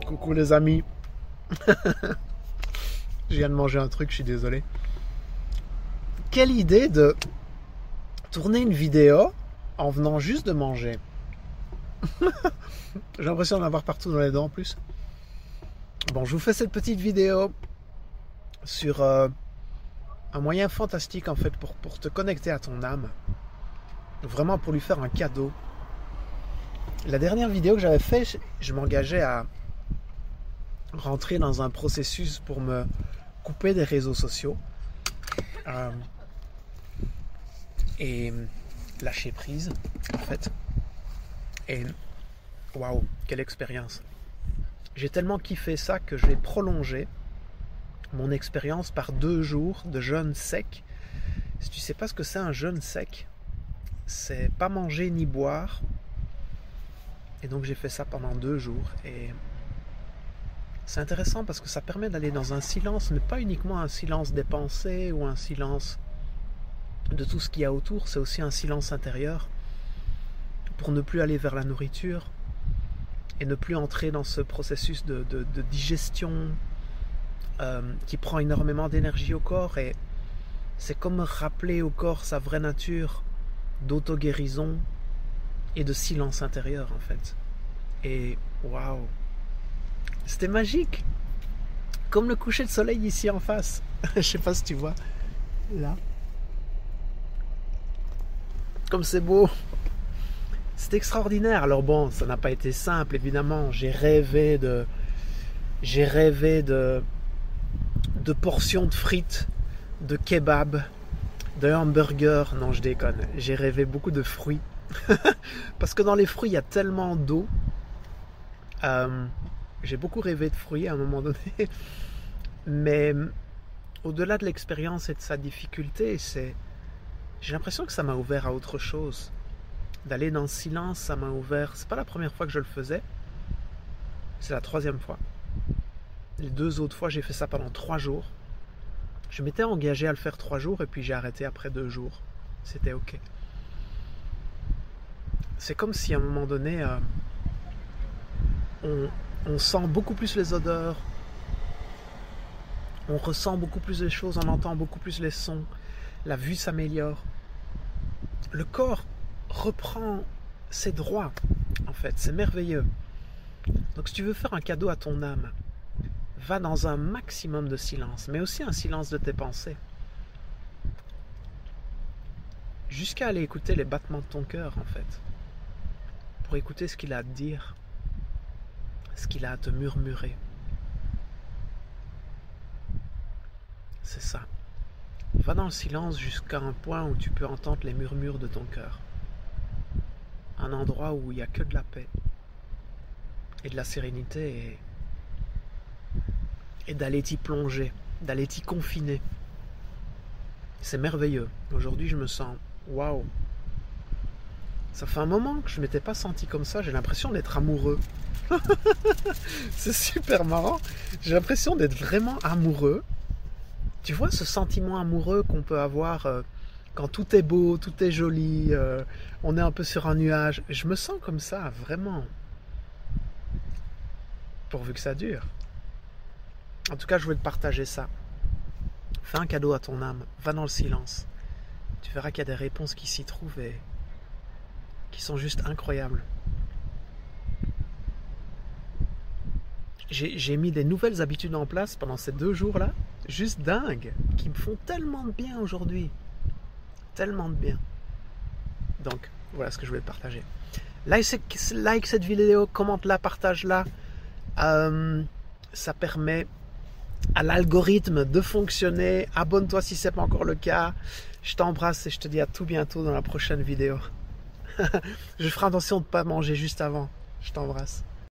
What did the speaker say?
Coucou les amis. Je viens de manger un truc, je suis désolé. Quelle idée de tourner une vidéo en venant juste de manger. J'ai l'impression d'en avoir partout dans les dents en plus. Bon, je vous fais cette petite vidéo sur un moyen fantastique en fait pour te connecter à ton âme. Vraiment pour lui faire un cadeau. La dernière vidéo que j'avais fait, je m'engageais à rentrer dans un processus pour me couper des réseaux sociaux et lâcher prise en fait. Et waouh, quelle expérience! J'ai tellement kiffé ça que j'ai prolongé mon expérience par 2 jours de jeûne sec. Si tu sais pas ce que c'est un jeûne sec, c'est pas manger ni boire. Et donc j'ai fait ça pendant 2 jours et c'est intéressant parce que ça permet d'aller dans un silence, mais pas uniquement un silence des pensées ou un silence de tout ce qu'il y a autour, c'est aussi un silence intérieur pour ne plus aller vers la nourriture et ne plus entrer dans ce processus de digestion qui prend énormément d'énergie au corps. Et c'est comme rappeler au corps sa vraie nature d'auto-guérison et de silence intérieur en fait. Et waouh, c'était magique, comme le coucher de soleil ici en face. Je sais pas si tu vois là, comme c'est beau. C'est extraordinaire. Alors bon, ça n'a pas été simple évidemment. J'ai rêvé de portions de frites, de kebab, de hamburgers. Non, je déconne. J'ai rêvé beaucoup de fruits. Parce que dans les fruits, il y a tellement d'eau. J'ai beaucoup rêvé de fruits à un moment donné. Mais au-delà de l'expérience et de sa difficulté, j'ai l'impression que ça m'a ouvert à autre chose. D'aller dans le silence, ça m'a ouvert. C'est pas la première fois que je le faisais. C'est la 3e fois. Les 2 autres fois, j'ai fait ça pendant 3 jours. Je m'étais engagé à le faire 3 jours et puis j'ai arrêté après 2 jours. C'était ok. C'est comme si à un moment donné, on sent beaucoup plus les odeurs, on ressent beaucoup plus les choses, on entend beaucoup plus les sons, la vue s'améliore. Le corps reprend ses droits, en fait, c'est merveilleux. Donc si tu veux faire un cadeau à ton âme, va dans un maximum de silence, mais aussi un silence de tes pensées. Jusqu'à aller écouter les battements de ton cœur, en fait. Pour écouter ce qu'il a à te dire, ce qu'il a à te murmurer. C'est ça. Va dans le silence jusqu'à un point où tu peux entendre les murmures de ton cœur. Un endroit où il n'y a que de la paix et de la sérénité et d'aller t'y plonger, d'aller t'y confiner. C'est merveilleux. Aujourd'hui, je me sens waouh. Ça fait un moment que je ne m'étais pas senti comme ça. J'ai l'impression d'être amoureux. C'est super marrant. J'ai l'impression d'être vraiment amoureux. Tu vois ce sentiment amoureux qu'on peut avoir quand tout est beau, tout est joli, on est un peu sur un nuage. Je me sens comme ça, vraiment. Pourvu que ça dure. En tout cas, je voulais te partager ça. Fais un cadeau à ton âme. Va dans le silence. Tu verras qu'il y a des réponses qui s'y trouvent et qui sont juste incroyables. J'ai mis des nouvelles habitudes en place pendant ces 2 jours-là, juste dingues, qui me font tellement de bien aujourd'hui. Tellement de bien. Donc, voilà ce que je voulais partager. Like cette vidéo, commente-la, partage-la. Ça permet à l'algorithme de fonctionner. Abonne-toi si ce n'est pas encore le cas. Je t'embrasse et je te dis à tout bientôt dans la prochaine vidéo. Je ferai attention de ne pas manger juste avant. Je t'embrasse.